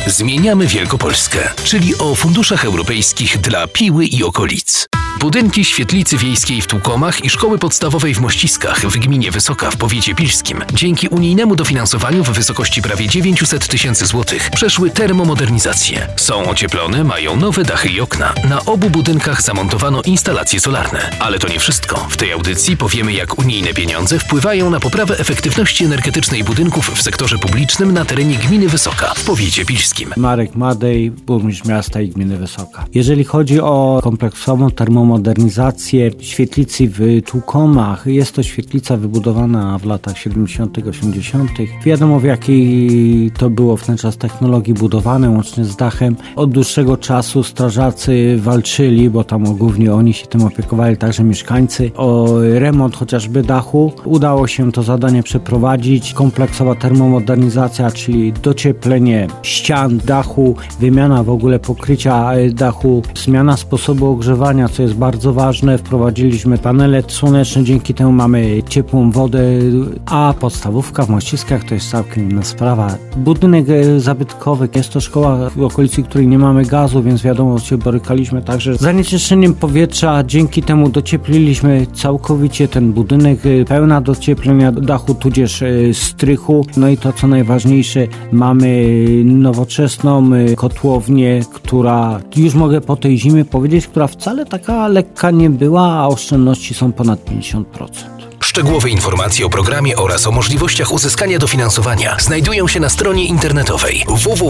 Zmieniamy Wielkopolskę, czyli o funduszach europejskich dla Piły i okolic. Budynki Świetlicy Wiejskiej w Tłukomach i Szkoły Podstawowej w Mościskach w gminie Wysoka w powiecie pilskim dzięki unijnemu dofinansowaniu w wysokości prawie 900 tysięcy złotych przeszły termomodernizację. Są ocieplone, mają nowe dachy i okna. Na obu budynkach zamontowano instalacje solarne. Ale to nie wszystko. W tej audycji powiemy, jak unijne pieniądze wpływają na poprawę efektywności energetycznej budynków w sektorze publicznym na terenie gminy Wysoka w powiecie pilskim. Marek Madej, burmistrz miasta i gminy Wysoka. Jeżeli chodzi o kompleksową termomodernizację świetlicy w Tłukomach, jest to świetlica wybudowana w latach 70., 80. Wiadomo, w jakiej to było wówczas technologii budowane, łącznie z dachem. Od dłuższego czasu strażacy walczyli, bo tam głównie oni się tym opiekowali, także mieszkańcy, o remont chociażby dachu. Udało się to zadanie przeprowadzić. Kompleksowa termomodernizacja, czyli docieplenie ścian dachu, wymiana w ogóle pokrycia dachu, zmiana sposobu ogrzewania, co jest bardzo ważne. Wprowadziliśmy panele słoneczne, dzięki temu mamy ciepłą wodę, a podstawówka w Mościskach to jest całkiem inna sprawa. Budynek zabytkowy, jest to szkoła w okolicy, której nie mamy gazu, więc wiadomo, się borykaliśmy także z zanieczyszczeniem powietrza. Dzięki temu dociepliliśmy całkowicie ten budynek, pełna docieplenia dachu, tudzież strychu. No i to, co najważniejsze, mamy nowoczesną kotłownię, która już mogę po tej zimie powiedzieć, która wcale taka lekka nie była, a oszczędności są ponad 50%. Szczegółowe informacje o programie oraz o możliwościach uzyskania dofinansowania znajdują się na stronie internetowej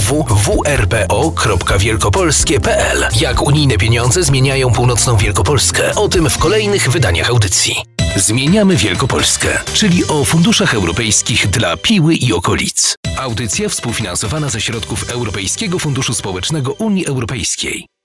www.wrpo.wielkopolskie.pl. Jak unijne pieniądze zmieniają północną Wielkopolskę? O tym w kolejnych wydaniach audycji. Zmieniamy Wielkopolskę, czyli o funduszach europejskich dla Piły i okolic. Audycja współfinansowana ze środków Europejskiego Funduszu Społecznego Unii Europejskiej.